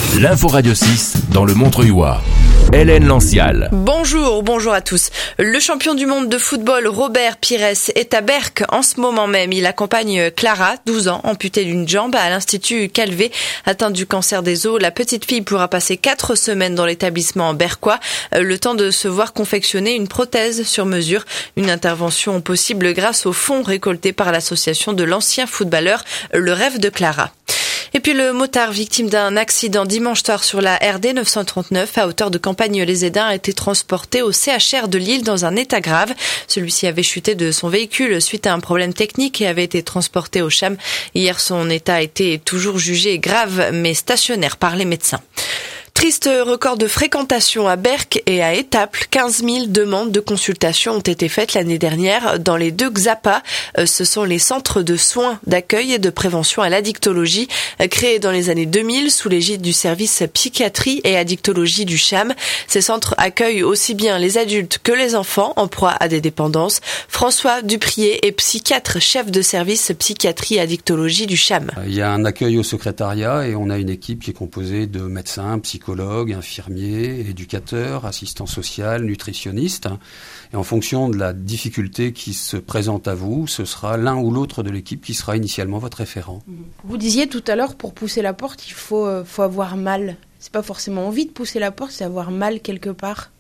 L'info Radio 6 dans le Montreuilois. Hélène Lancial. Bonjour à tous. Le champion du monde de football Robert Pires est à Berck en ce moment même. Il accompagne Clara, 12 ans, amputée d'une jambe à l'Institut Calvé, atteinte du cancer des os. La petite fille pourra passer 4 semaines dans l'établissement berquois, le temps de se voir confectionner une prothèse sur mesure. Une intervention possible grâce aux fonds récoltés par l'association de l'ancien footballeur Le Rêve de Clara. Et puis le motard victime d'un accident dimanche soir sur la RD 939 à hauteur de Campagne-les-Édins a été transporté au CHR de Lille dans un état grave. Celui-ci avait chuté de son véhicule suite à un problème technique et avait été transporté au CHAM. Hier, son état a été toujours jugé grave mais stationnaire par les médecins. Triste record de fréquentation à Berck et à Étaples. 15 000 demandes de consultation ont été faites l'année dernière dans les 2 XAPA. Ce sont les centres de soins, d'accueil et de prévention à l'addictologie, créés dans les années 2000 sous l'égide du service psychiatrie et addictologie du CHAM. Ces centres accueillent aussi bien les adultes que les enfants en proie à des dépendances. François Duprier est psychiatre, chef de service psychiatrie et addictologie du CHAM. Il y a un accueil au secrétariat et on a une équipe qui est composée de médecins, psychologues, infirmiers, éducateurs, assistants sociaux, nutritionnistes. Et en fonction de la difficulté qui se présente à vous, ce sera l'un ou l'autre de l'équipe qui sera initialement votre référent. Vous disiez tout à l'heure, pour pousser la porte, il faut avoir mal. C'est pas forcément envie de pousser la porte, c'est avoir mal quelque part.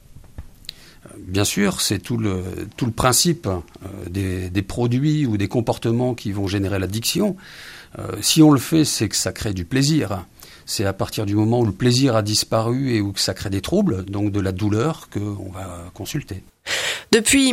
Bien sûr, c'est tout le principe des produits ou des comportements qui vont générer l'addiction. Si on le fait, c'est que ça crée du plaisir. C'est à partir du moment où le plaisir a disparu et où ça crée des troubles, donc de la douleur, qu'on va consulter. Depuis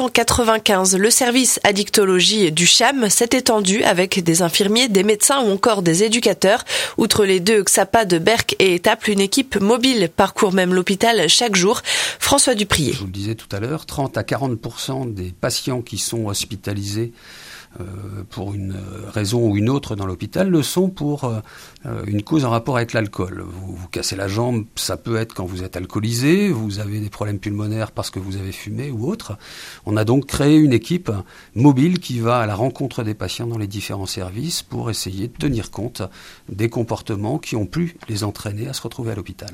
1995, le service addictologie du CHAM s'est étendu avec des infirmiers, des médecins ou encore des éducateurs. Outre les 2 XAPA de Berck et Étaples, une équipe mobile parcourt même l'hôpital chaque jour. François Duprier. Je vous le disais tout à l'heure, 30 à 40% des patients qui sont hospitalisés pour une raison ou une autre dans l'hôpital le sont pour une cause en rapport avec l'alcool. Vous cassez la jambe, ça peut être quand vous êtes alcoolisé, vous avez des problèmes pulmonaires parce que vous avez fumé ou autre. On a donc créé une équipe mobile qui va à la rencontre des patients dans les différents services pour essayer de tenir compte des comportements qui ont pu les entraîner à se retrouver à l'hôpital.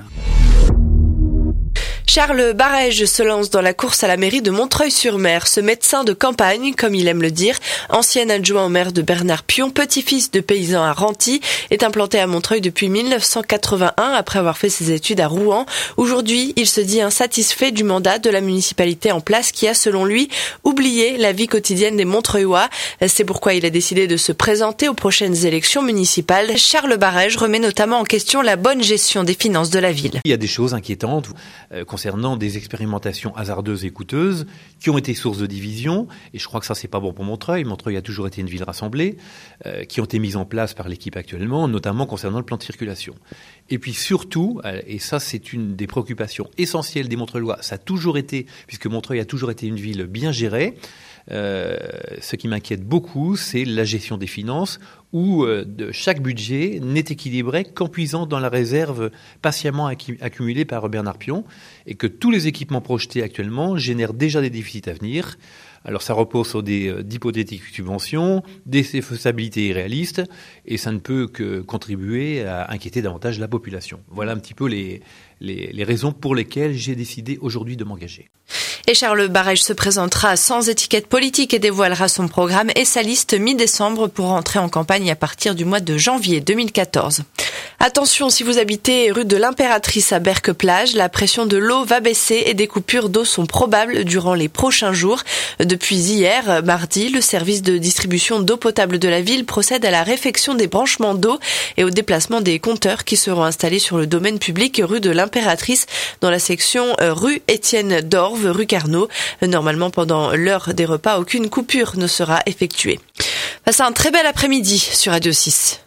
Charles Barège se lance dans la course à la mairie de Montreuil-sur-Mer. Ce médecin de campagne, comme il aime le dire, ancien adjoint au maire de Bernard Pion, petit-fils de paysan à Renty, est implanté à Montreuil depuis 1981 après avoir fait ses études à Rouen. Aujourd'hui, il se dit insatisfait du mandat de la municipalité en place qui a, selon lui, oublié la vie quotidienne des Montreuilois. C'est pourquoi il a décidé de se présenter aux prochaines élections municipales. Charles Barège remet notamment en question la bonne gestion des finances de la ville. Il y a des choses inquiétantes concernant des expérimentations hasardeuses et coûteuses qui ont été source de division, et je crois que ça c'est pas bon pour Montreuil. Montreuil a toujours été une ville rassemblée, qui ont été mises en place par l'équipe actuellement, notamment concernant le plan de circulation. Et puis surtout, et ça c'est une des préoccupations essentielles des Montreuilois, ça a toujours été, puisque Montreuil a toujours été une ville bien gérée, ce qui m'inquiète beaucoup, c'est la gestion des finances où de chaque budget n'est équilibré qu'en puisant dans la réserve patiemment accumulée par Bernard Pion et que tous les équipements projetés actuellement génèrent déjà des déficits à venir. Alors ça repose sur d'hypothétiques subventions, des faisabilités irréalistes et ça ne peut que contribuer à inquiéter davantage la population. Voilà un petit peu les raisons pour lesquelles j'ai décidé aujourd'hui de m'engager. Et Charles Barège se présentera sans étiquette politique et dévoilera son programme et sa liste mi-décembre pour entrer en campagne à partir du mois de janvier 2014. Attention, si vous habitez rue de l'Impératrice à Berck-Plage, la pression de l'eau va baisser et des coupures d'eau sont probables durant les prochains jours. Depuis hier, mardi, le service de distribution d'eau potable de la ville procède à la réfection des branchements d'eau et au déplacement des compteurs qui seront installés sur le domaine public rue de l'Impératrice dans la section rue Étienne d'Orve, rue Carnot. Normalement, pendant l'heure des repas, aucune coupure ne sera effectuée. Passez un très bel après-midi sur Radio 6.